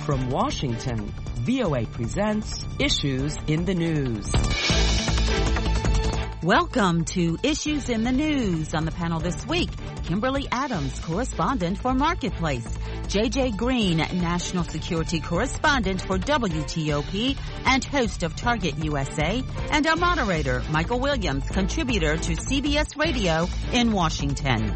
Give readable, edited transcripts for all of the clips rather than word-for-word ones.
From Washington, VOA presents Issues in the News. Welcome to Issues in the News. On the panel this week, Kimberly Adams, correspondent for Marketplace, JJ Green, national security correspondent for WTOP and host of Target USA, and our moderator, Michael Williams, contributor to CBS Radio in Washington.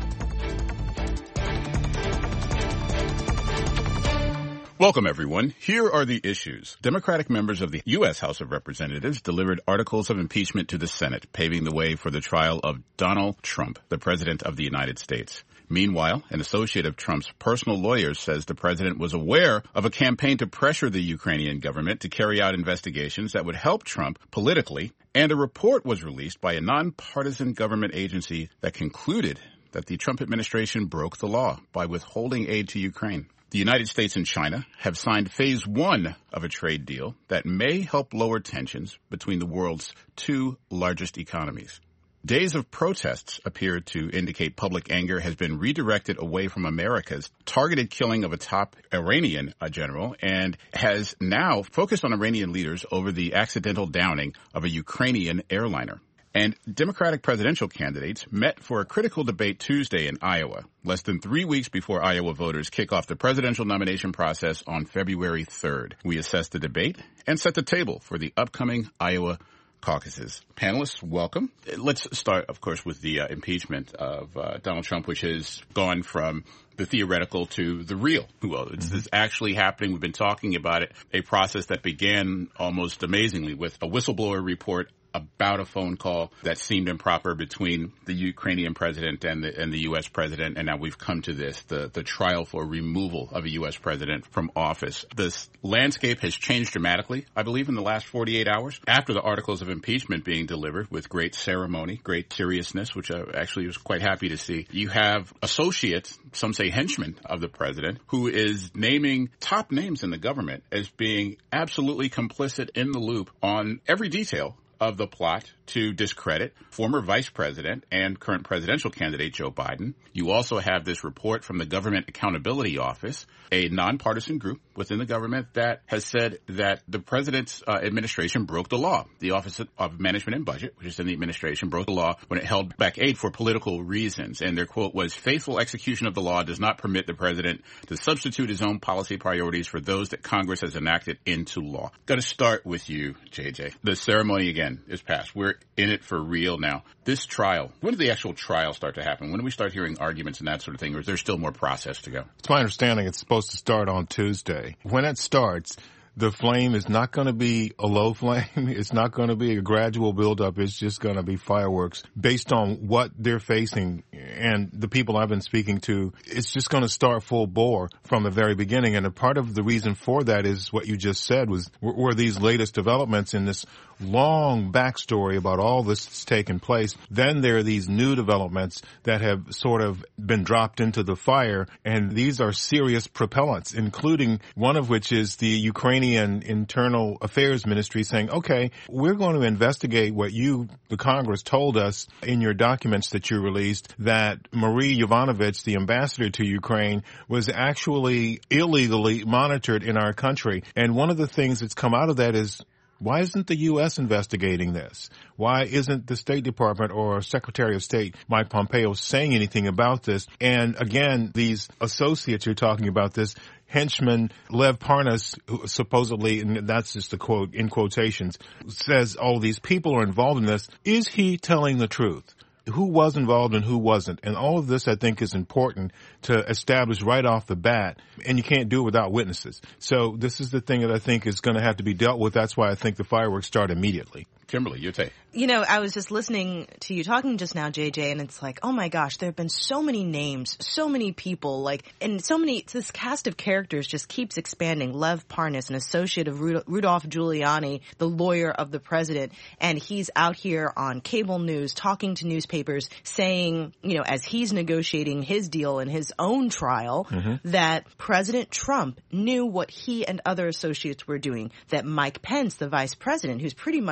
Welcome, everyone. Here are the issues. Democratic members of the U.S. House of Representatives delivered articles of impeachment to the Senate, paving the way for the trial of Donald Trump, the President of the United States. Meanwhile, an associate of Trump's personal lawyer says the president was aware of a campaign to pressure the Ukrainian government to carry out investigations that would help Trump politically, and a report was released by a nonpartisan government agency that concluded that the Trump administration broke the law by withholding aid to Ukraine. The United States and China have signed phase one of a trade deal that may help lower tensions between the world's two largest economies. Days of protests appear to indicate public anger has been redirected away from America's targeted killing of a top Iranian general and has now focused on Iranian leaders over the accidental downing of a Ukrainian airliner. And Democratic presidential candidates met for a critical debate Tuesday in Iowa, less than 3 weeks before Iowa voters kick off the presidential nomination process on February 3rd. We assess the debate and set the table for the upcoming Iowa caucuses. Panelists, welcome. Let's start, of course, with the impeachment of Donald Trump, which has gone from the theoretical to the real. Well, it's actually happening. We've been talking about it, a process that began almost amazingly with a whistleblower report about a phone call that seemed improper between the Ukrainian president and the U.S. president, and now we've come to this, the trial for removal of a U.S. president from office. This landscape has changed dramatically, I believe, in the last 48 hours after the articles of impeachment being delivered with great ceremony, great seriousness, which I actually was quite happy to see. You have associates, some say henchmen of the president, who is naming top names in the government as being absolutely complicit in the loop on every detail of the plot to discredit former vice president and current presidential candidate Joe Biden. You also have this report from the Government Accountability Office, a nonpartisan group within the government that has said that the president's administration broke the law. The Office of Management and Budget, which is in the administration, broke the law when it held back aid for political reasons. And their quote was, "Faithful execution of the law does not permit the president to substitute his own policy priorities for those that Congress has enacted into law." Got to start with you, JJ. The ceremony again is passed. We're in it for real now. This trial, when did the actual trial start to happen? When do we start hearing arguments and that sort of thing, or is there still more process to go? It's my understanding it's supposed to start on Tuesday. When it starts, the flame is not going to be a low flame. It's not going to be a gradual buildup. It's just going to be fireworks based on what they're facing. And the people I've been speaking to, it's just going to start full bore from the very beginning. And a part of the reason for that is what you just said were these latest developments in this long backstory about all this that's taken place. Then there are these new developments that have sort of been dropped into the fire. And these are serious propellants, including one of which is the Ukrainian Internal Affairs Ministry saying, okay, we're going to investigate what you, the Congress, told us in your documents that you released that Marie Yovanovitch, the ambassador to Ukraine, was actually illegally monitored in our country. And one of the things that's come out of that is, why isn't the U.S. investigating this? Why isn't the State Department or Secretary of State Mike Pompeo saying anything about this? And again, these associates you're talking about, this henchman Lev Parnas, who supposedly, and that's just a quote in quotations, says, oh, these people are involved in this. Is he telling the truth? Who was involved and who wasn't? And all of this, I think, is important to establish right off the bat. And you can't do it without witnesses. So this is the thing that I think is going to have to be dealt with. That's why I think the fireworks start immediately. Kimberly, your take. You know, I was just listening to you talking just now, JJ, and it's like, oh my gosh, there have been so many names, so many people, and so many, this cast of characters just keeps expanding. Lev Parnas, an associate of Rudolph Giuliani, the lawyer of the president, and he's out here on cable news talking to newspapers saying, you know, as he's negotiating his deal in his own trial, that President Trump knew what he and other associates were doing, that Mike Pence, the vice president, who's pretty much been out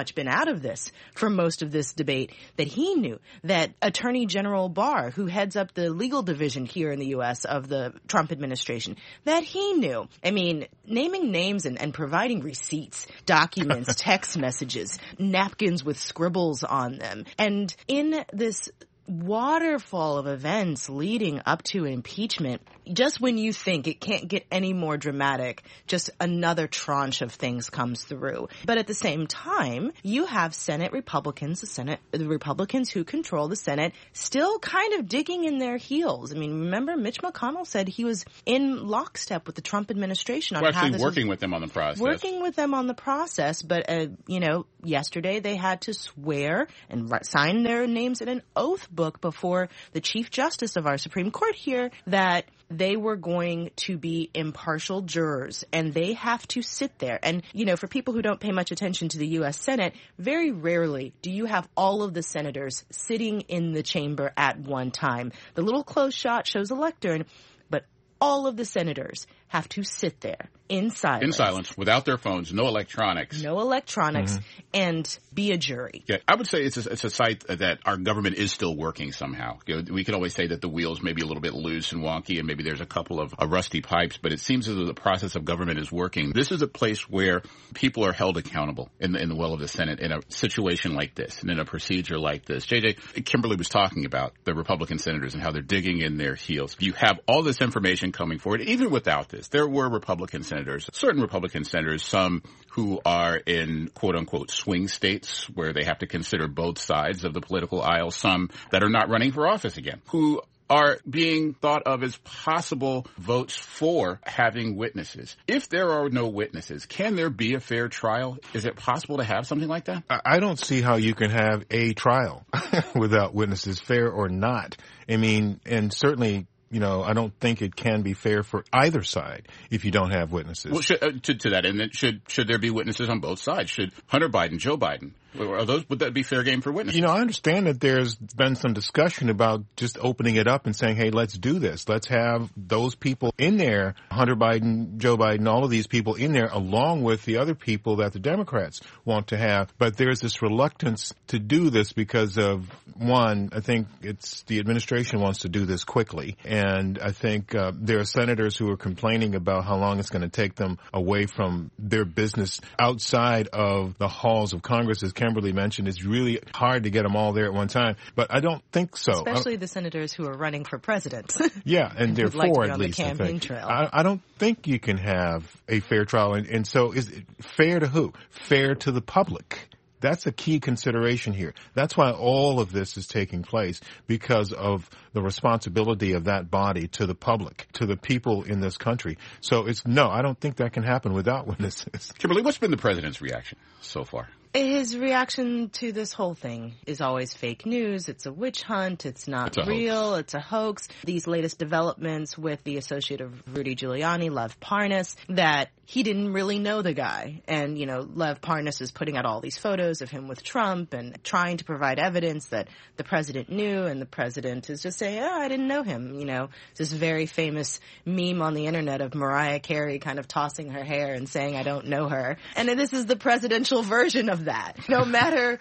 out of this for most of this debate, that he knew that Attorney General Barr, who heads up the legal division here in the U.S. of the Trump administration, that he knew. I mean, naming names and providing receipts, documents, text messages, napkins with scribbles on them. And in this waterfall of events leading up to impeachment, just when you think it can't get any more dramatic, just another tranche of things comes through. But at the same time, you have Senate Republicans, the Republicans who control the Senate, still kind of digging in their heels. I mean, remember Mitch McConnell said he was in lockstep with the Trump administration on how this working with them on the process. Working with them on the process, but yesterday they had to swear and sign their names in an oath book before the Chief Justice of our Supreme Court here that they were going to be impartial jurors, and they have to sit there. And, for people who don't pay much attention to the U.S. Senate, very rarely do you have all of the senators sitting in the chamber at one time. The little close shot shows a lectern, but all of the senators have to sit there in silence. In silence, without their phones, no electronics. No electronics, and be a jury. Yeah, I would say it's a site that our government is still working somehow. We could always say that the wheels may be a little bit loose and wonky, and maybe there's a couple of rusty pipes, but it seems as though the process of government is working. This is a place where people are held accountable in the well of the Senate in a situation like this and in a procedure like this. JJ, Kimberly was talking about the Republican senators and how they're digging in their heels. You have all this information coming forward. Even without this, there were Republican senators, certain Republican senators, some who are in quote-unquote swing states where they have to consider both sides of the political aisle, some that are not running for office again, who are being thought of as possible votes for having witnesses. If there are no witnesses, can there be a fair trial? Is it possible to have something like that? I don't see how you can have a trial without witnesses, fair or not. I mean, and certainly, I don't think it can be fair for either side if you don't have witnesses. Well, to that end, should there be witnesses on both sides? Should Hunter Biden, Joe Biden, would that be fair game for witnesses? I understand that there's been some discussion about just opening it up and saying, hey, let's do this. Let's have those people in there, Hunter Biden, Joe Biden, all of these people in there, along with the other people that the Democrats want to have. But there's this reluctance to do this because of, one, I think it's the administration wants to do this quickly. And I think there are senators who are complaining about how long it's going to take them away from their business outside of the halls of Congress. As Kimberly mentioned, it's really hard to get them all there at one time. But I don't think so. Especially the senators who are running for president. Yeah, and there are like four to be at least. on the campaign trail. I don't think you can have a fair trial. And so is it fair to who? Fair to the public. That's a key consideration here. That's why all of this is taking place, because of the responsibility of that body to the public, to the people in this country. So I don't think that can happen without witnesses. Kimberly, what's been the president's reaction so far? His reaction to this whole thing is always fake news. It's a witch hunt. It's not real. It's a hoax. These latest developments with the associate of Rudy Giuliani, Lev Parnas, that he didn't really know the guy. And, Lev Parnas is putting out all these photos of him with Trump and trying to provide evidence that the president knew, and the president is just saying, I didn't know him. This very famous meme on the internet of Mariah Carey kind of tossing her hair and saying, I don't know her. And this is the presidential version of that. No matter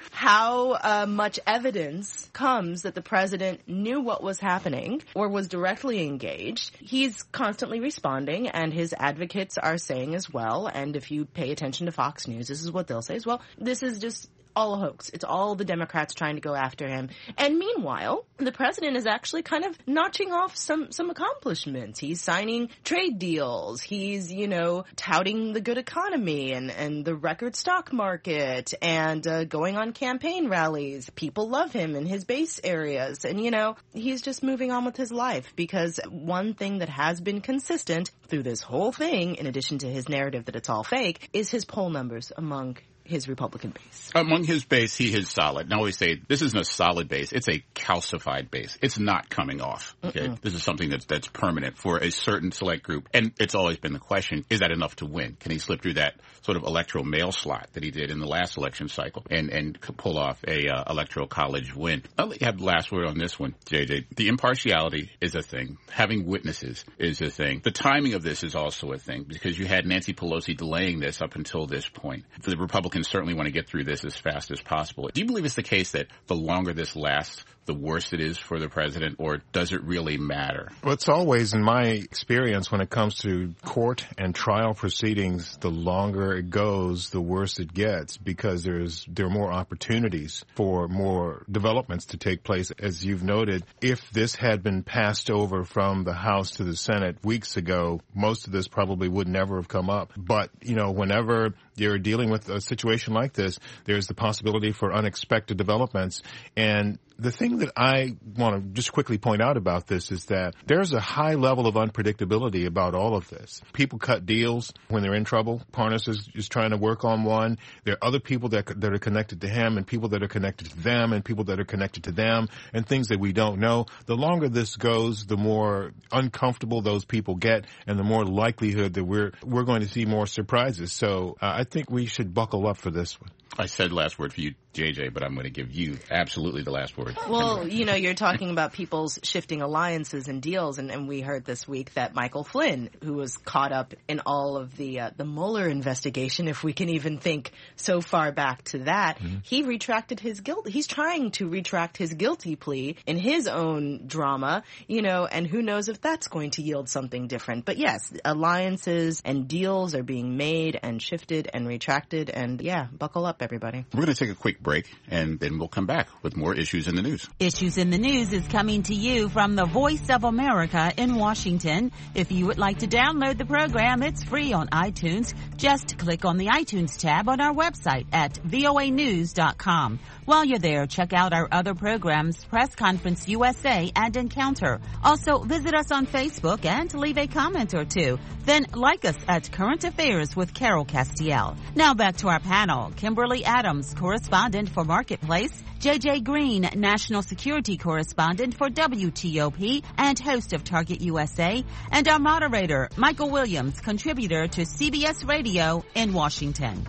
how much evidence comes that the president knew what was happening or was directly engaged, he's constantly responding, and his advocates are saying as well, and if you pay attention to Fox News, this is what they'll say as well, this is just all a hoax. It's all the Democrats trying to go after him. And meanwhile, the president is actually kind of notching off some accomplishments. He's signing trade deals. He's, touting the good economy and the record stock market and going on campaign rallies. People love him in his base areas. And, he's just moving on with his life, because one thing that has been consistent through this whole thing, in addition to his narrative that it's all fake, is his poll numbers among his Republican base. Among his base, he is solid. And I always say, this isn't a solid base. It's a calcified base. It's not coming off. Okay, This is something that's permanent for a certain select group. And it's always been the question, is that enough to win? Can he slip through that sort of electoral mail slot that he did in the last election cycle and pull off a electoral college win? I'll let you have the last word on this one, JJ. The impartiality is a thing. Having witnesses is a thing. The timing of this is also a thing, because you had Nancy Pelosi delaying this up until this point. The Republican Republicans certainly want to get through this as fast as possible. Do you believe it's the case that the longer this lasts, the worse it is for the president, or does it really matter? Well, it's always, in my experience, when it comes to court and trial proceedings, the longer it goes, the worse it gets, because there are more opportunities for more developments to take place. As you've noted, if this had been passed over from the House to the Senate weeks ago, most of this probably would never have come up. But, whenever you're dealing with a situation like this, there's the possibility for unexpected developments. And the thing that I want to just quickly point out about this is that there's a high level of unpredictability about all of this. People cut deals when they're in trouble. Parnas is trying to work on one. There are other people that are connected to him, and people that are connected to them, and people that are connected to them, and things that we don't know. The longer this goes, the more uncomfortable those people get, and the more likelihood that we're going to see more surprises. So I think we should buckle up for this one. I said last word for you, JJ, but I'm going to give you absolutely the last word. Well, you're talking about people's shifting alliances and deals, and we heard this week that Michael Flynn, who was caught up in all of the Mueller investigation, if we can even think so far back to that, he retracted his guilt. He's trying to retract his guilty plea in his own drama, and who knows if that's going to yield something different. But yes, alliances and deals are being made and shifted and retracted, and buckle up, everybody. We're going to take a quick break, and then we'll come back with more Issues in the News. Issues in the News is coming to you from the Voice of America in Washington. If you would like to download the program, it's free on iTunes. Just click on the iTunes tab on our website at voanews.com. While you're there, check out our other programs, Press Conference USA and Encounter. Also, visit us on Facebook and leave a comment or two. Then like us at Current Affairs with Carol Castiel. Now back to our panel. Kimberly Adams, correspondent for Marketplace. JJ Green, national security correspondent for WTOP and host of Target USA. And our moderator, Michael Williams, contributor to CBS Radio in Washington.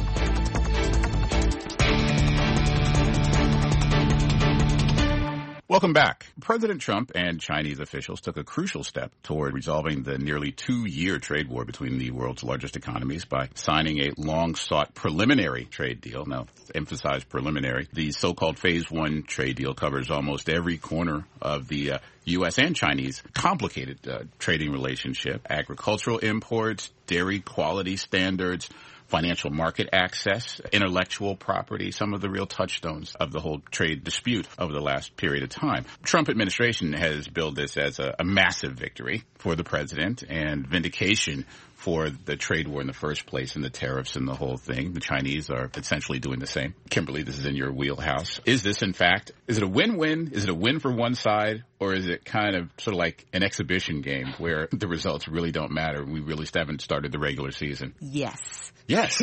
Welcome back. President Trump and Chinese officials took a crucial step toward resolving the nearly 2-year trade war between the world's largest economies by signing a long-sought preliminary trade deal. Now, emphasize preliminary. The so-called Phase 1 trade deal covers almost every corner of the U.S. and Chinese complicated trading relationship, agricultural imports, dairy quality standards, financial market access, intellectual property, some of the real touchstones of the whole trade dispute over the last period of time. Trump administration has billed this as a massive victory for the president and vindication for the trade war in the first place and the tariffs and the whole thing. The Chinese are essentially doing the same. Kimberly, this is in your wheelhouse. Is this, in fact, is it a win-win? Is it a win for one side? Or is it kind of sort of like an exhibition game where the results really don't matter? We really haven't started the regular season. Yes. Yes.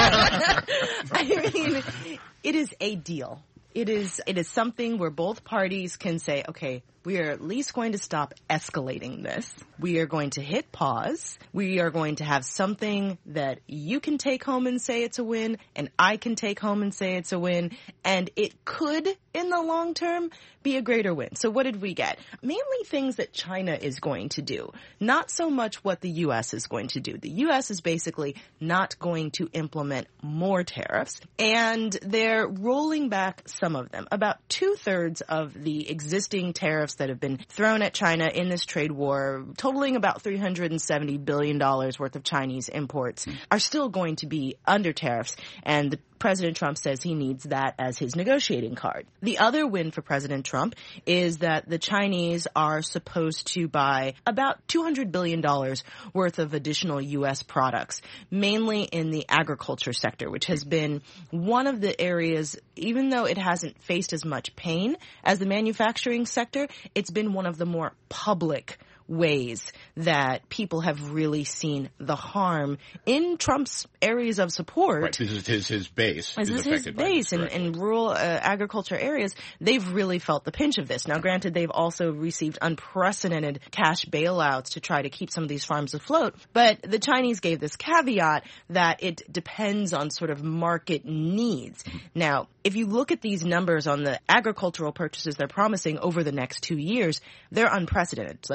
I mean, it is a deal. It is something where both parties can say, okay, we are at least going to stop escalating this. We are going to hit pause. We are going to have something that you can take home and say it's a win, and I can take home and say it's a win, and it could, in the long term, be a greater win. So what did we get? Mainly things that China is going to do, not so much what the U.S. is going to do. The U.S. is basically not going to implement more tariffs, and they're rolling back some of them. About 2/3 of the existing tariffs that have been thrown at China in this trade war, totaling about $370 billion worth of Chinese imports, are still going to be under tariffs, and President Trump says he needs that as his negotiating card. The other win for President Trump is that the Chinese are supposed to buy about $200 billion worth of additional U.S. products, mainly in the agriculture sector, which has been one of the areas, even though it hasn't faced as much pain as the manufacturing sector, it's been one of the more public ways that people have really seen the harm in Trump's areas of support. Right. This is his base. This is his base in rural agriculture areas. They've really felt the pinch of this. Now, granted, they've also received unprecedented cash bailouts to try to keep some of these farms afloat. But the Chinese gave this caveat that it depends on sort of market needs. Now, if you look at these numbers on the agricultural purchases they're promising over the next 2 years, they're unprecedented. It's like China's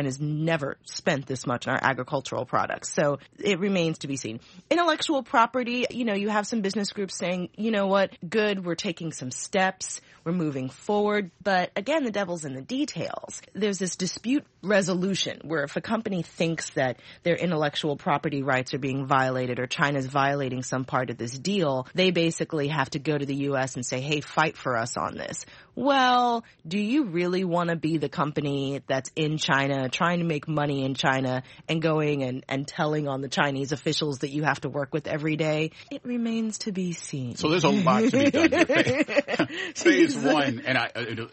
China's never spent this much on our agricultural products. So it remains to be seen. Intellectual property, you have some business groups saying, you know what, good, we're taking some steps, we're moving forward. But again, the devil's in the details. There's this dispute resolution where if a company thinks that their intellectual property rights are being violated or China's violating some part of this deal, they basically have to go to the U.S. and say, hey, fight for us on this. Well, do you really want to be the company that's in China, trying to make money in China and going and telling on the Chinese officials that you have to work with every day? It remains to be seen. So there's a lot to be done here. Phase one, and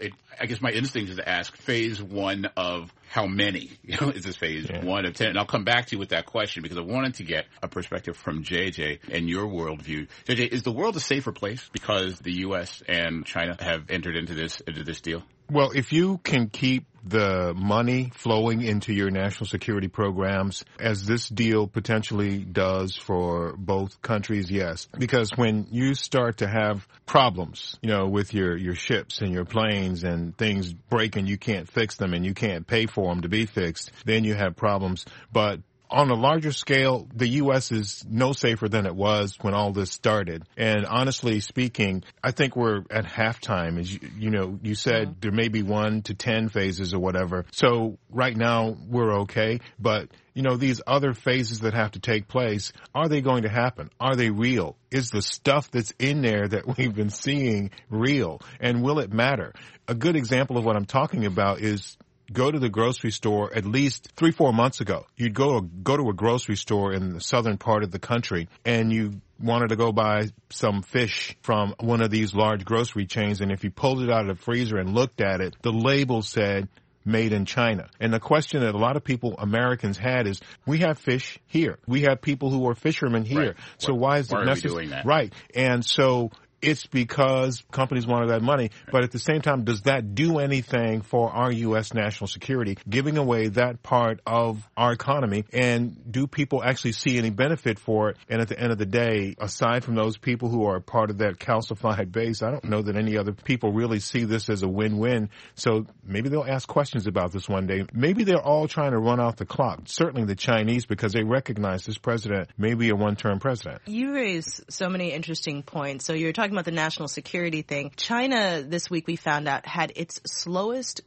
I guess my instinct is to ask phase one of how many? Is this phase 1 of 10? And I'll come back to you with that question because I wanted to get a perspective from JJ and your worldview. JJ, is the world a safer place because the U.S. and China have entered into this deal? Well, if you can keep the money flowing into your national security programs, as this deal potentially does for both countries, yes. Because when you start to have problems, with your ships and your planes and things break and you can't fix them and you can't pay for them to be fixed, then you have problems. But on a larger scale, the U.S. is no safer than it was when all this started. And honestly speaking, I think we're at halftime. As you said, there may be 1 to 10 phases or whatever. So right now we're okay. But these other phases that have to take place, are they going to happen? Are they real? Is the stuff that's in there that we've been seeing real? And will it matter? A good example of what I'm talking about is go to the grocery store at least 3-4 months ago. You'd go to a grocery store in the southern part of the country and you wanted to go buy some fish from one of these large grocery chains. And if you pulled it out of the freezer and looked at it, the label said made in China. And the question that a lot of Americans had is, we have fish here. We have people who are fishermen here. Right. So why is it necessary? Doing that? Right. And so it's because companies wanted that money. But at the same time, does that do anything for our U.S. national security, giving away that part of our economy? And do people actually see any benefit for it? And at the end of the day, aside from those people who are part of that calcified base, I don't know that any other people really see this as a win-win. So maybe they'll ask questions about this one day. Maybe they're all trying to run out the clock. Certainly the Chinese, because they recognize this president may be a one-term president. You raise so many interesting points. So you're talking about the national security thing. China, this week we found out, had its slowest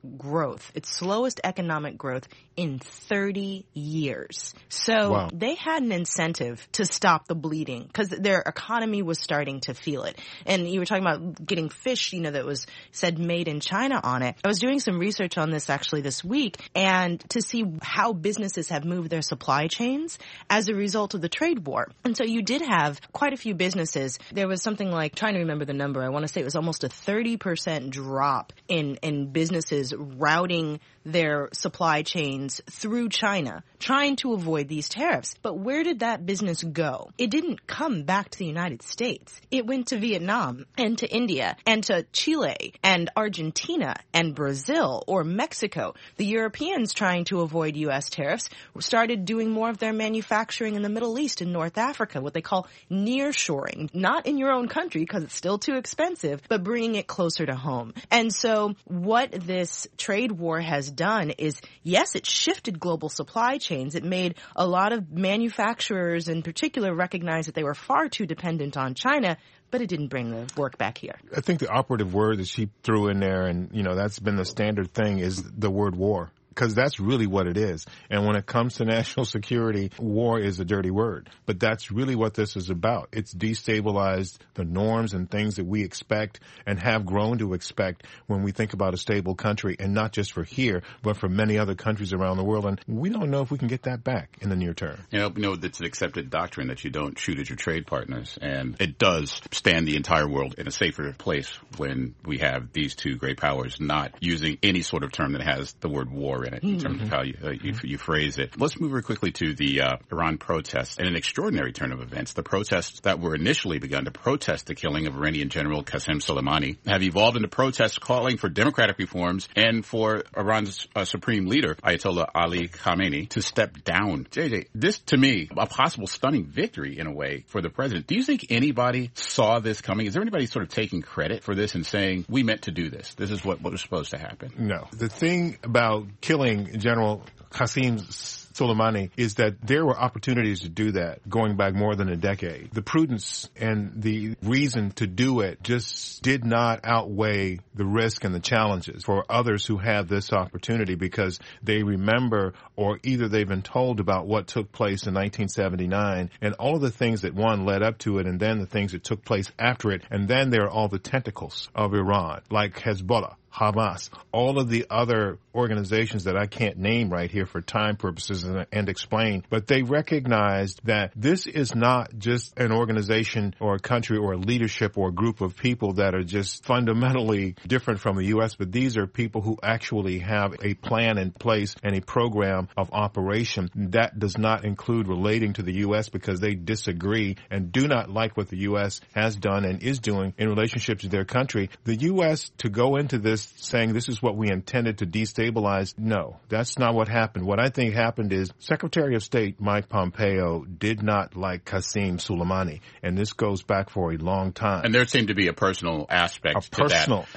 economic growth in 30 years. So They had an incentive to stop the bleeding because their economy was starting to feel it. And you were talking about getting fish, that was said made in China on it. I was doing some research on this actually this week and to see how businesses have moved their supply chains as a result of the trade war. And so you did have quite a few businesses. There was something like, trying to remember the number, I want to say it was almost a 30% drop in businesses routing their supply chains through China, trying to avoid these tariffs. But where did that business go? It didn't come back to the United States. It went to Vietnam and to India and to Chile and Argentina and Brazil or Mexico. The Europeans, trying to avoid U.S. tariffs, started doing more of their manufacturing in the Middle East and North Africa, what they call nearshoring. Not in your own country because it's still too expensive, but bringing it closer to home. And so what this trade war has done is, yes, it shifted global supply chains. It made a lot of manufacturers in particular recognize that they were far too dependent on China, but it didn't bring the work back here. I think the operative word that she threw in there, and that's been the standard thing, is the word war. Because that's really what it is. And when it comes to national security, war is a dirty word. But that's really what this is about. It's destabilized the norms and things that we expect and have grown to expect when we think about a stable country, and not just for here, but for many other countries around the world. And we don't know if we can get that back in the near term. It's an accepted doctrine that you don't shoot at your trade partners. And it does stand the entire world in a safer place when we have these two great powers not using any sort of term that has the word war in it, in terms of how you phrase it. Let's move very quickly to the Iran protests and an extraordinary turn of events. The protests that were initially begun to protest the killing of Iranian General Qasem Soleimani have evolved into protests calling for democratic reforms and for Iran's supreme leader, Ayatollah Ali Khamenei, to step down. JJ, this to me, a possible stunning victory in a way for the president. Do you think anybody saw this coming? Is there anybody sort of taking credit for this and saying, we meant to do this? This is what was supposed to happen? No. The thing about killing General Qasem Soleimani is that there were opportunities to do that going back more than a decade. The prudence and the reason to do it just did not outweigh the risk and the challenges for others who have this opportunity, because they remember, or either they've been told about what took place in 1979 and all of the things that led up to it, and then the things that took place after it. And then there are all the tentacles of Iran, like Hezbollah, Hamas, all of the other organizations that I can't name right here for time purposes and explain, but they recognized that this is not just an organization or a country or a leadership or a group of people that are just fundamentally different from the U.S., but these are people who actually have a plan in place and a program of operation that does not include relating to the U.S. because they disagree and do not like what the U.S. has done and is doing in relationship to their country. The U.S. to go into this saying this is what we intended to destabilize, no, that's not what happened. What I think happened is Secretary of State Mike Pompeo did not like Qasem Soleimani, and this goes back for a long time. And there seemed to be a personal aspect to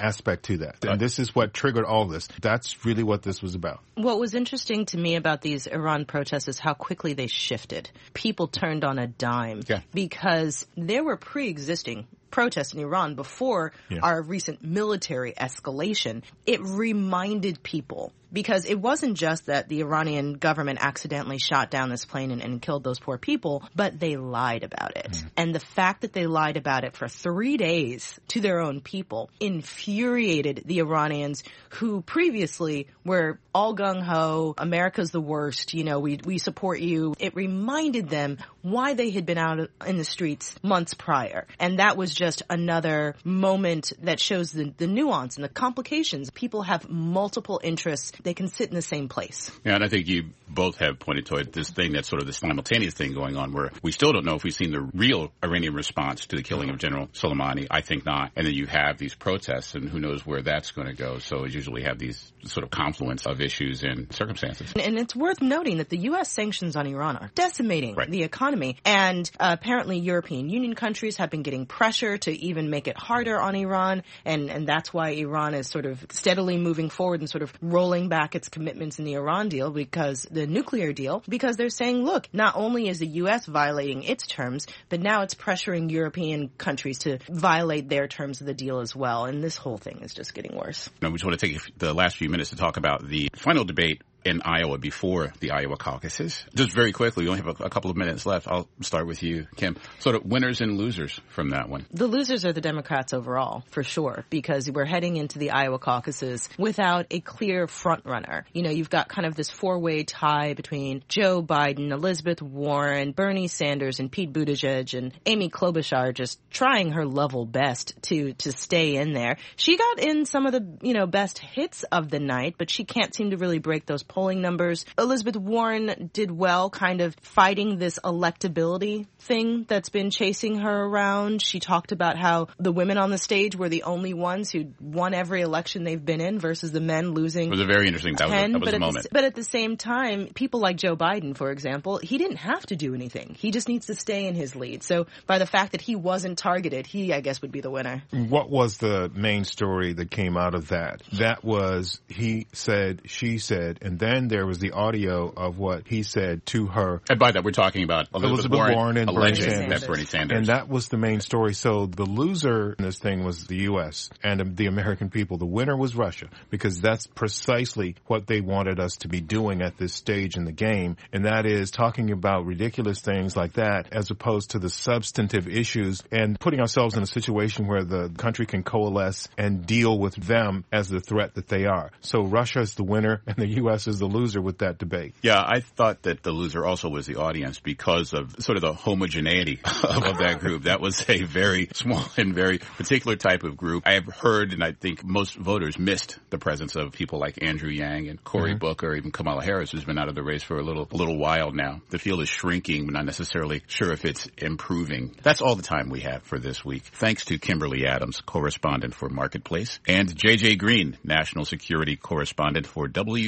that. And this is what triggered all this. That's really what this was about. What was interesting to me about these Iran protests is how quickly they shifted. People turned on a dime because there were pre-existing protests in Iran before our recent military escalation. It reminded people, because it wasn't just that the Iranian government accidentally shot down this plane and killed those poor people, but they lied about it. And the fact that they lied about it for 3 days to their own people infuriated the Iranians, who previously were all gung-ho, America's the worst, we support you. It reminded them why they had been out in the streets months prior. And that was just another moment that shows the nuance and the complications. People have multiple interests. They can sit in the same place. Yeah, and I think you both have pointed to it, this thing that's sort of the simultaneous thing going on, where we still don't know if we've seen the real Iranian response to the killing of General Soleimani. I think not. And then you have these protests, and who knows where that's going to go. So you usually have these sort of confluence of issues and circumstances. And it's worth noting that the U.S. sanctions on Iran are decimating the economy. And apparently European Union countries have been getting pressure to even make it harder on Iran. And that's why Iran is sort of steadily moving forward and sort of rolling back its commitments in the Iran deal, because the nuclear deal, because they're saying, look, not only is the U.S. violating its terms, but now it's pressuring European countries to violate their terms of the deal as well. And this whole thing is just getting worse. Now, we just want to take the last few minutes to talk about the final debate in Iowa before the Iowa caucuses. Just very quickly, we only have a couple of minutes left. I'll start with you, Kim. Sort of winners and losers from that one. The losers are the Democrats overall, for sure, because we're heading into the Iowa caucuses without a clear front runner. You've got kind of this four-way tie between Joe Biden, Elizabeth Warren, Bernie Sanders, and Pete Buttigieg, and Amy Klobuchar just trying her level best to stay in there. She got in some of the, best hits of the night, but she can't seem to really break those polling numbers. Elizabeth Warren did well kind of fighting this electability thing that's been chasing her around. She talked about how the women on the stage were the only ones who won every election they've been in versus the men losing. It was a very interesting, that was a moment. But at the same time, people like Joe Biden, for example, he didn't have to do anything. He just needs to stay in his lead. So by the fact that he wasn't targeted, he, I guess, would be the winner. What was the main story that came out of that? That was he said, she said, and then there was the audio of what he said to her. And by that, we're talking about Elizabeth Warren and Bernie Sanders. And that was the main story. So the loser in this thing was the U.S. and the American people. The winner was Russia, because that's precisely what they wanted us to be doing at this stage in the game. And that is talking about ridiculous things like that, as opposed to the substantive issues, and putting ourselves in a situation where the country can coalesce and deal with them as the threat that they are. So Russia is the winner and the U.S. is the loser with that debate. Yeah, I thought that the loser also was the audience, because of sort of the homogeneity of that group. That was a very small and very particular type of group. I have heard, and I think most voters missed the presence of people like Andrew Yang and Cory Booker, or even Kamala Harris, who's been out of the race for a little while now. The field is shrinking, but not necessarily sure if it's improving. That's all the time we have for this week. Thanks to Kimberly Adams, correspondent for Marketplace, and JJ Green, national security correspondent for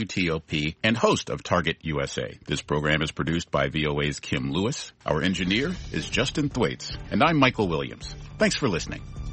WTOP and host of Target USA. This program is produced by VOA's Kim Lewis. Our engineer is Justin Thwaites, and I'm Michael Williams. Thanks for listening.